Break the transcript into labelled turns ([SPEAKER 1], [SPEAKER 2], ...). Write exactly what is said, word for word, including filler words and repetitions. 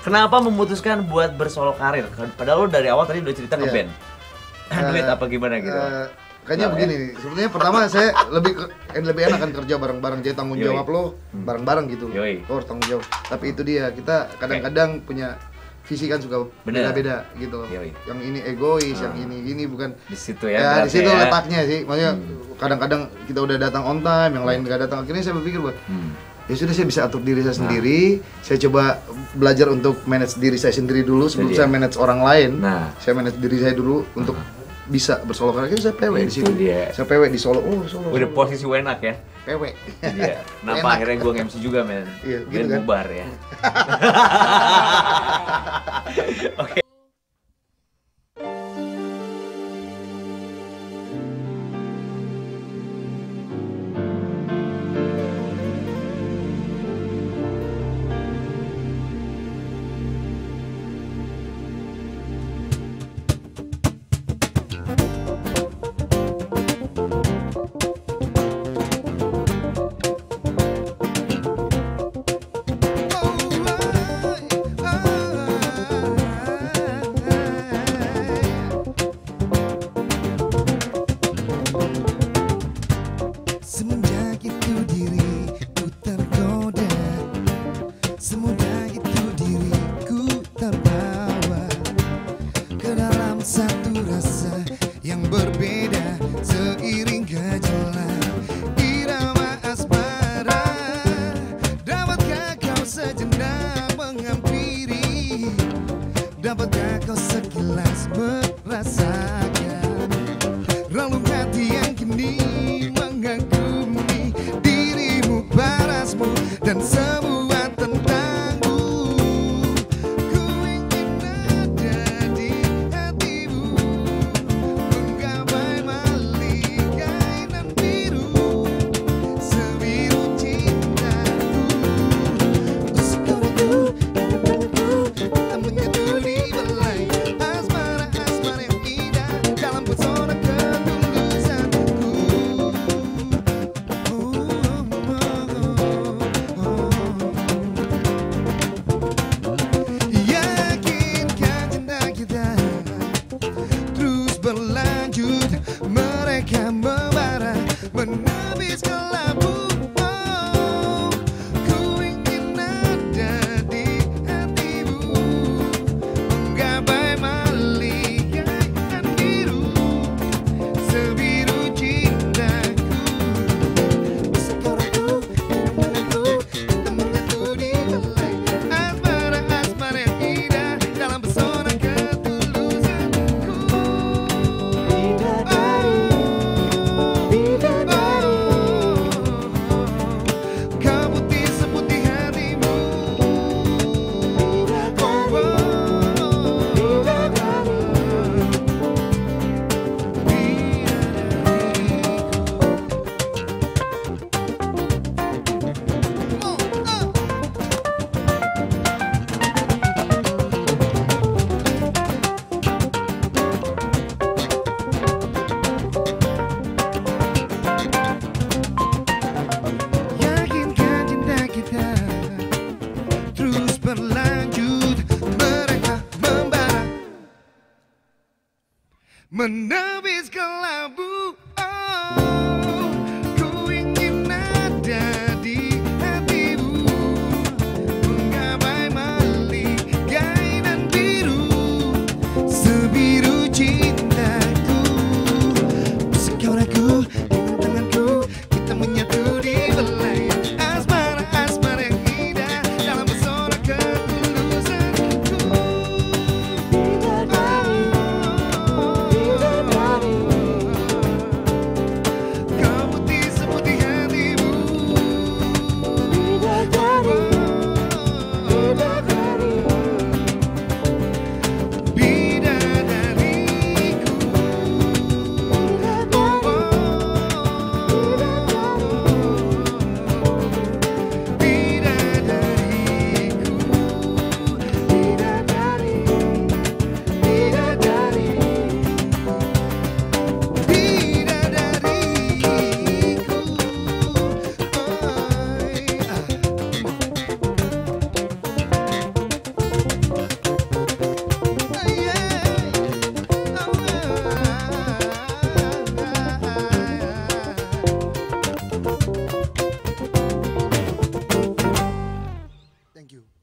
[SPEAKER 1] Kenapa memutuskan buat bersolo karir? Padahal lo dari awal tadi udah cerita
[SPEAKER 2] Iya.
[SPEAKER 1] ngeband. Duit
[SPEAKER 2] Eh,
[SPEAKER 1] apa gimana gitu?
[SPEAKER 2] Eh, kayaknya
[SPEAKER 1] Nah,
[SPEAKER 2] begini nih. Sebenarnya pertama saya lebih ke, eh, lebih enak kan kerja bareng-bareng, jadi tanggung
[SPEAKER 1] Yoi.
[SPEAKER 2] jawab lo bareng-bareng gitu.
[SPEAKER 1] Yoi.
[SPEAKER 2] Lo harus tanggung jawab. Tapi itu dia, kita kadang-kadang punya visi kan suka
[SPEAKER 1] Bener.
[SPEAKER 2] beda-beda gitu loh.
[SPEAKER 1] Yoi.
[SPEAKER 2] Yang ini egois,
[SPEAKER 1] Ah.
[SPEAKER 2] yang ini gini bukan.
[SPEAKER 1] Di situ ya.
[SPEAKER 2] Ya, di
[SPEAKER 1] berarti
[SPEAKER 2] situ
[SPEAKER 1] ya.
[SPEAKER 2] letaknya sih. Maksudnya
[SPEAKER 1] Hmm.
[SPEAKER 2] kadang-kadang kita udah datang on time, yang lain nggak datang. Akhirnya saya berpikir buat
[SPEAKER 1] Hmm.
[SPEAKER 2] ya sudah saya bisa atur diri saya
[SPEAKER 1] Nah.
[SPEAKER 2] sendiri. Saya coba belajar untuk manage diri saya sendiri dulu sebelum
[SPEAKER 1] Jadi
[SPEAKER 2] saya
[SPEAKER 1] ya.
[SPEAKER 2] manage orang lain.
[SPEAKER 1] Nah.
[SPEAKER 2] Saya manage diri saya dulu untuk bisa bersolo karena saya P W di
[SPEAKER 1] Itu
[SPEAKER 2] situ.
[SPEAKER 1] dia.
[SPEAKER 2] Saya P W di Solo. Oh, Solo.
[SPEAKER 1] Udah
[SPEAKER 2] Solo.
[SPEAKER 1] posisi enak ya.
[SPEAKER 2] P W.
[SPEAKER 1] Iya. Kenapa
[SPEAKER 2] Enak.
[SPEAKER 1] akhirnya gue nge-M C juga, men?
[SPEAKER 2] Iya,
[SPEAKER 1] Biar
[SPEAKER 2] gitu kan.
[SPEAKER 1] bubar ya. Oke.
[SPEAKER 3] Semenjak itu diriku tergoda, semudah itu diriku terbawa ke dalam satu rasa yang berbeda. Seiring gejolak irama asmara, dapatkah kau sejenak menghampiri? Dapatkah kau sekilas merasakan relung hati yang kini mengagumi dirimu, parasmu, dan semua tentangmu. Ku ingin ada di hatimu, menggapai maligai nan biru, sebiru cintaku. Sekarangku, kita menyatu di belai asmara-asmara yang indah dalam pesona ketulusanku. Yakinkah cinta kita terus berlanjut? Mereka membara, menepis kelabu. Oh, ku ingin ada di hatimu, menggapai maligai nan biru, sebiru cintaku. Sekarangku, denganku, kita menyatu di belai asmara-asmara yang indah dalam pesona ketulusanku. Kau putih seputih hatimu. Oh, yakinkah cinta kita terus berlanjut? Mereka membara, menepis kelabu. Oh, ku ingin ada di hatimu, menggapai maligai nan biru, sebiru cintaku. Kau ragu dengan tanganku, kita menyatu di belai asmara-asmara yang indah dalam pesona ketulusanku. Thank you.